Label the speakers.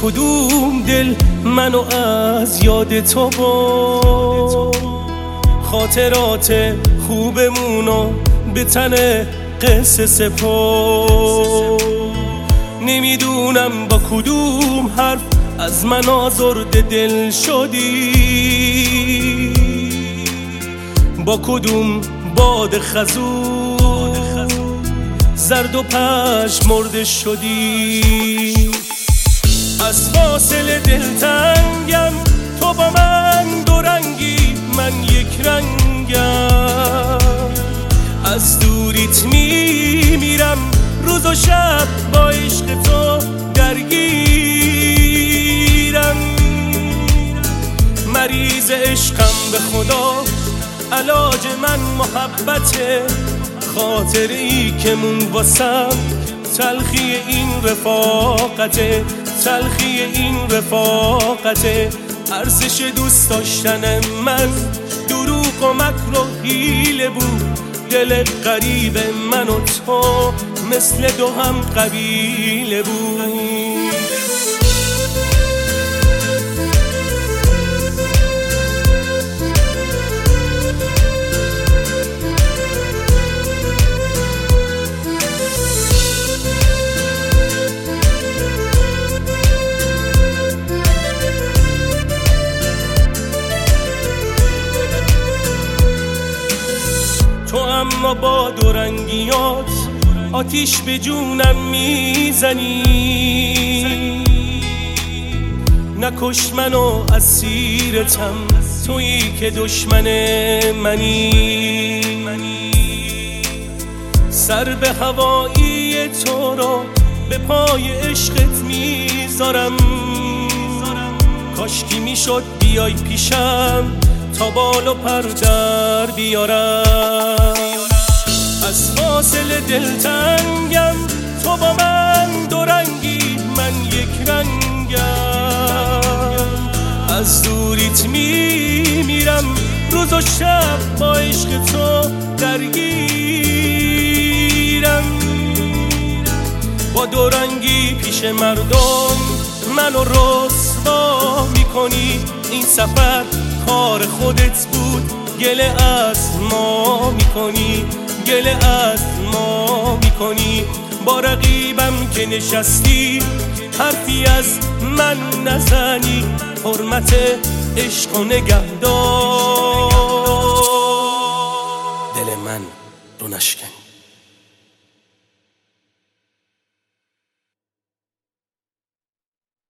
Speaker 1: کدوم دل منو از یاد تو برد؟ خاطرات خوبمونو به تن قصه سپرد. نمیدونم با کدوم حرف از من آزرده دل شدی، با کدوم باد خزون زرد و پژمرده شدی. از فاصله دلتنگم، تو با من دو رنگی من یک رنگم. از دوریت میمیرم، روز و شب با عشق تو درگیرم. مریض عشقم به خدا، علاج من محبته. خاطری که مون واسم، تلخی این رفاقته، تلخی این رفاقته. ارزش دوست داشتن من دروغ و مکر و حیله بود. دل غریب من و تو مثل دو هم قبیله بود. تو اما با دو رنگیات آتیش به جونم میزنی. نکش منو اسیرتم، تویی که دشمن منی. سر به هوایی تو رو به پای عشقت میذارم. کاشکی میشد بیای پیشم تا بال و پر در بیارم. از فاصله دلتنگم، تو با من دو رنگی من یک رنگم. از دوریت میمیرم، روز و شب با عشق تو درگیرم. با دو رنگی پیش مردم منو رسوا میکنی. این سفر کار خودت بود، گله از ما میکنی، گله از ما میکنی. با رقیبم که نشستی حرفی از من نزنی. حرمت عشق و نگهدار، دل من رو نشکنی.